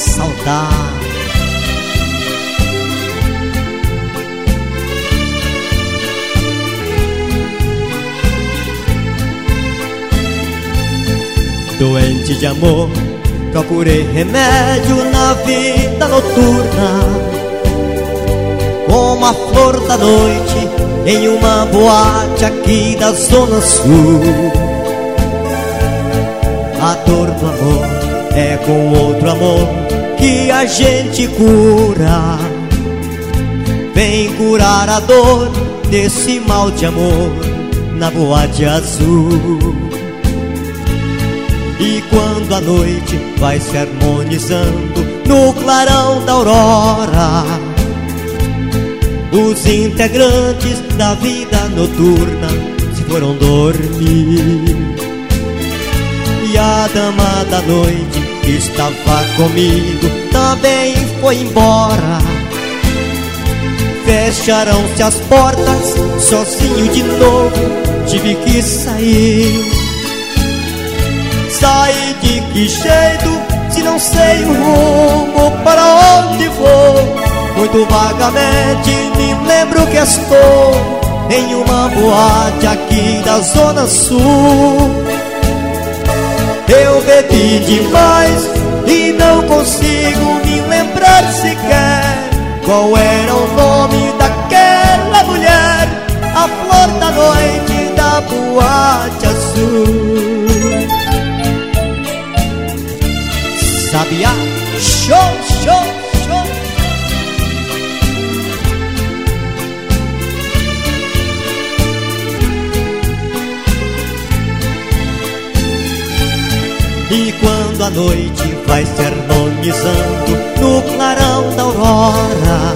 saudade. Doente de amor, procurei remédio na vida noturna, como a flor da noite em uma boate aqui da Zona Sul. A dor do amor é com outro amor que a gente cura. Vem curar a dor desse mal de amor na boate azul. E quando a noite vai se harmonizando no clarão da aurora, os integrantes da vida noturna se foram dormir. E a dama da noite que estava comigo também foi embora. Fecharam-se as portas, sozinho de novo tive que sair. Saí de que jeito, se não sei o rumo para onde vou? Muito vagamente me lembro que estou em uma boate aqui da Zona Sul. Eu bebi demais e não consigo me lembrar sequer qual era o nome daquela mulher, a flor da noite da boate azul. Sabiá, show, show, show. E quando a noite vai se harmonizando no clarão da aurora,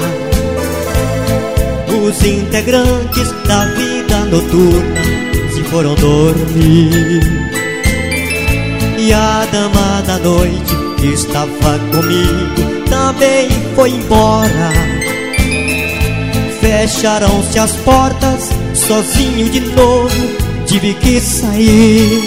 os integrantes da vida noturna se foram dormir. E a dama da noite que estava comigo também foi embora. Fecharam-se as portas, sozinho de novo tive que sair.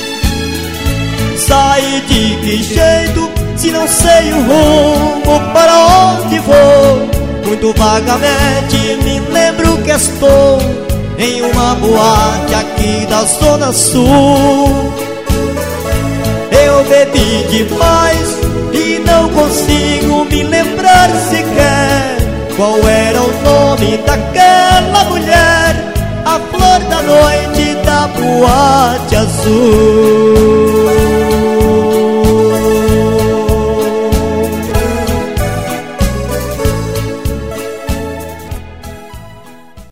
Saí de que jeito, se não sei o rumo para onde vou? Muito vagamente me lembro que estou em uma boate aqui da Zona Sul. Eu bebi demais e não consigo me lembrar sequer qual era o nome daquela mulher, a flor da noite da boate azul.